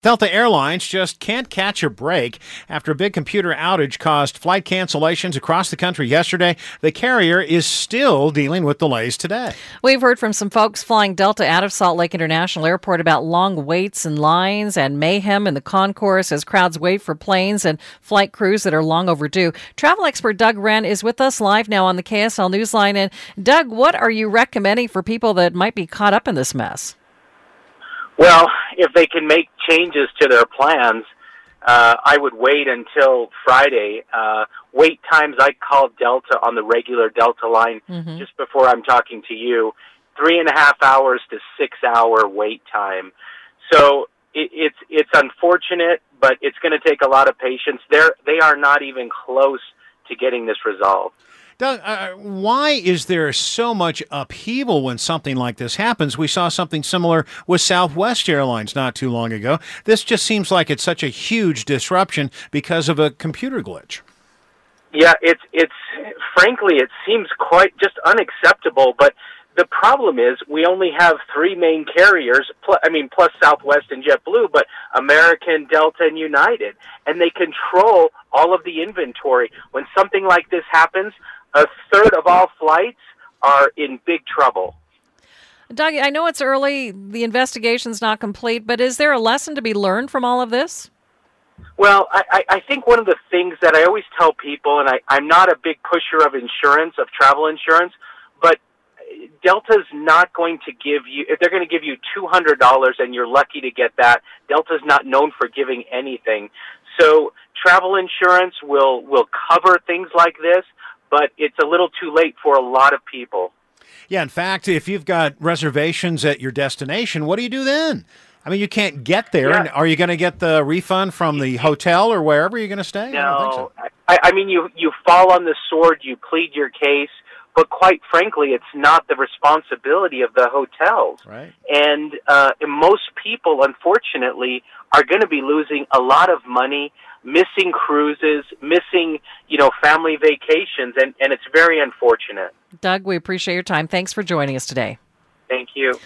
Delta Airlines just can't catch a break after a big computer outage caused flight cancellations across the country yesterday. The carrier is still dealing with delays today. We've heard from some folks flying Delta out of Salt Lake International Airport about long waits and lines and mayhem in the concourse as crowds wait for planes and flight crews that are long overdue. Travel expert Doug Wren is with us live now on the KSL Newsline. And Doug, what are you recommending for people that might be caught up in this mess? Well, if they can make changes to their plans, I would wait until Friday. Wait times, I called Delta on the regular Delta line just before I'm talking to you, 3.5 hours to 6 hour wait time. So it's unfortunate, but it's going to take a lot of patience. They are not even close to getting this resolved. Doug, why is there so much upheaval when something like this happens? We saw something similar with Southwest Airlines not too long ago. This just seems like it's such a huge disruption because of a computer glitch. Yeah, it's frankly, it seems quite just unacceptable, but the problem is we only have three main carriers, plus Southwest and JetBlue, but American, Delta, and United, and they control all of the inventory. When something like this happens, a third of all flights are in big trouble. Doug, I know it's early, the investigation's not complete, but is there a lesson to be learned from all of this? Well, I think one of the things that I always tell people, and I'm not a big pusher of insurance, of travel insurance, but Delta's not going to give you, if they're going to give you $200 and you're lucky to get that, Delta's not known for giving anything. So travel insurance will cover things like this, but it's a little too late for a lot of people. Yeah, in fact, if you've got reservations at your destination, what do you do then? I mean, you can't get there. Yeah. And are you going to get the refund from the hotel or wherever you're going to stay? No. I don't think so. I mean, you fall on the sword, you plead your case, but quite frankly, it's not the responsibility of the hotels. Right. And most people, unfortunately, are going to be losing a lot of money, missing cruises, missing, family vacations, and it's very unfortunate. Doug, we appreciate your time. Thanks for joining us today. Thank you.